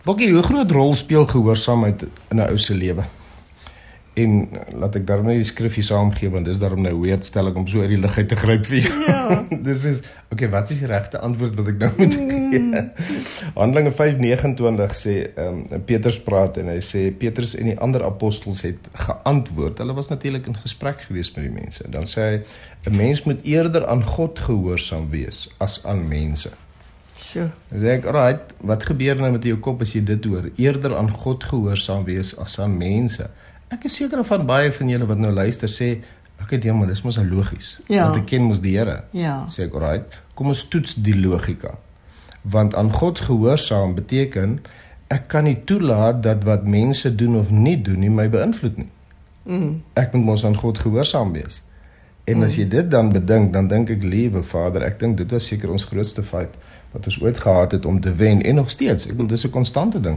Bokkie, hoe groot rol speel gehoorsaamheid in 'n ou se lewe? En laat ek daarom net die skrifgie saamgee, want dis daarom nou weird stelling om so uit die lug uit te gryp vir jou. Ja. Dis is, okay, wat is die regte antwoord wat ek nou moet gee? Handelinge 5:29 sê, Petrus praat en hy sê, Petrus en die ander apostels het geantwoord, hulle was natuurlik in gesprek gewees met die mense, dan sê hy, 'n mens moet eerder aan God gehoorsaam wees, as aan mense. Sure. Dan sê ek, alright, wat gebeur nou met jou kop as jy dit hoor? Eerder aan God gehoorsaam wees as aan mense. Ek is seker van baie van julle wat nou luister sê, okay, maar dis mos nou logies. Ja. Want ek ken mos die Here. Ja. Sê ek, alright, kom ons toets die logika. Want aan God gehoorsaam beteken, ek kan nie toelaat dat wat mense doen of nie doen nie my beïnvloed nie. Ek moet mos aan God gehoorsaam wees. En as jy dit dan bedink, dan dink ek, liewe Vader, ek dink dit was seker ons grootste fout wat ons ooit gehad het om te wen, en nog steeds, ek wil, dis 'n konstante ding,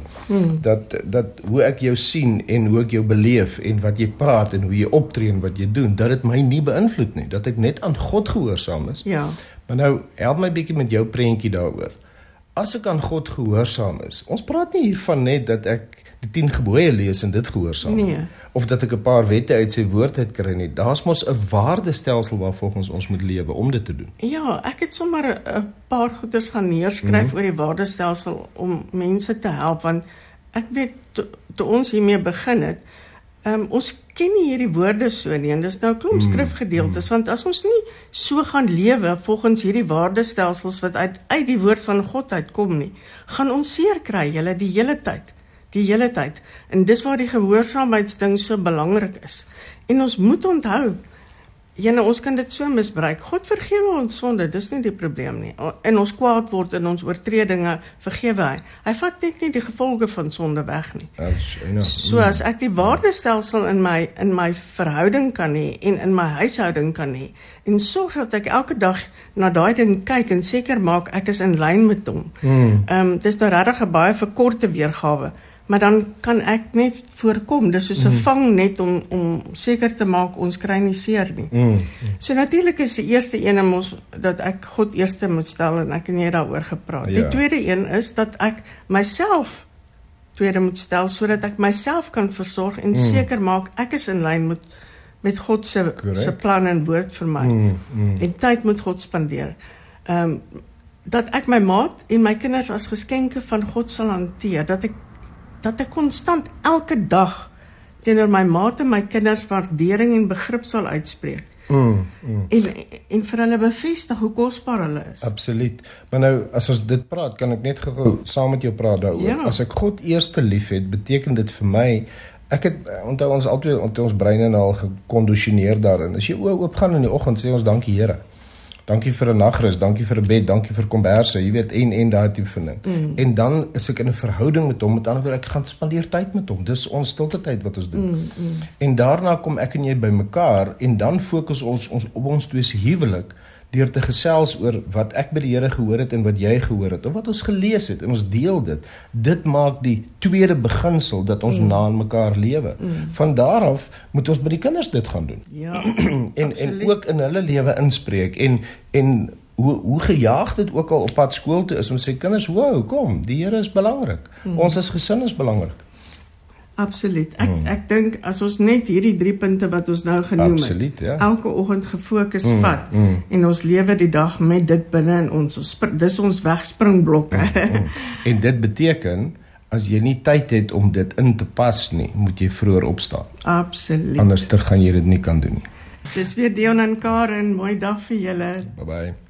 dat hoe ek jou sien, en hoe ek jou beleef, en wat jy praat, en hoe jy optree, en wat jy doen, dat dit my nie beïnvloed nie, dat ek net aan God gehoorsaam is. Ja. Maar nou, help my bietjie met jou prentjie daaroor. As ek aan God gehoorsaam is, ons praat nie hiervan net dat ek die 10 gebooie lees en dit gehoorsaam, Nee. of dat ek 'n paar wette uit sy woord uit kry nie. Daar's mos 'n waardestelsel waarvolgens ons moet lewe om dit te doen. Ja, ek het sommer 'n paar goeders gaan neerskryf oor die waardestelsel om mense te help, want ek weet, toe ons hiermee begin het, ons ken nie hierdie woorde so nie, en dis nou 'n klomp skrifgedeeltes, want as ons nie so gaan lewe volgens hierdie waardestelsels wat uit die woord van God uitkom nie, gaan ons seer kry, julle, die hele tyd. En dis waar die gehoorsaamheidsding so belangrik is. En ons moet onthou, ons kan dit so misbruik. God vergewe ons sonde, dis nie die probleem nie. En ons kwaad word in ons oortredinge, vergewe hy. Hy vat net nie die gevolge van sonde weg nie. So as ek die waardestelsel in my verhouding kan hê en in my huishouding kan hê, en sorg dat ek elke dag na daai ding kyk en seker maak ek is in lyn met hom. Dis nou regtig 'n baie verkorte weergawe, maar dan kan ek net voorkom, dis soos 'n vangnet om seker te maak ons kry nie seer nie. So natuurlik is die eerste een ons dat ek God eerste moet stel, en ek en jy daaroor gepraat. Ja. Die tweede een is dat ek myself tweede moet stel, sodat ek myself kan versorg en seker maak ek is in lyn met God se plan en woord vir my. En tyd met God spandeer. Dat ek my maat en my kinders as geskenke van God sal hanteer, dat ek konstant elke dag teenoor my maat en my kinders waardering en begrip sal uitspreek. En vir hulle bevestig hoe kosbaar hulle is. Absoluut. Maar nou, as ons dit praat, kan ek net gou saam met jou praat daaroor. Ja. As ek God eerste lief het, beteken dit vir my, ek het, onthou ons altyd, ons breine al gekondisioneer daarin. As jy oop gaan in die oggend, sê ons dankie Here. Dankie vir 'n nagrus, dankie vir 'n bed, dankie vir komberse, jy weet, en daai tipe van ding. En dan is ek in 'n verhouding met hom, met ander woorde, ek gaan spandeer tyd met hom. Dis ons stilte tyd wat ons doen. En daarna kom ek en jy by mekaar, en dan fokus ons op ons twee se huwelik, deur te gesels oor wat ek by die Here gehoor het en wat jy gehoor het, of wat ons gelees het, en ons deel dit. Dit maak die tweede beginsel dat ons na aan mekaar lewe. Van daar af moet ons by die kinders dit gaan doen. Ja, en ook in hulle lewe inspreek, en hoe gejaag dit ook al op pad skool toe is, om sê, kinders, wow, kom, die Here is belangrik. Ons as gesin is belangrik. Absoluut. Ek dink as ons net hierdie 3 punte wat ons nou genoem Absoluut, ja. elke oggend gefokus vat, en ons lewe die dag met dit binne in ons, dis ons wegspringblokke. En dit beteken, as jy nie tyd het om dit in te pas nie, moet jy vroeër opstaan. Absoluut. Anders gaan jy dit nie kan doen nie. Dis weer Dion en Karen, mooi dag vir julle. Bye bye.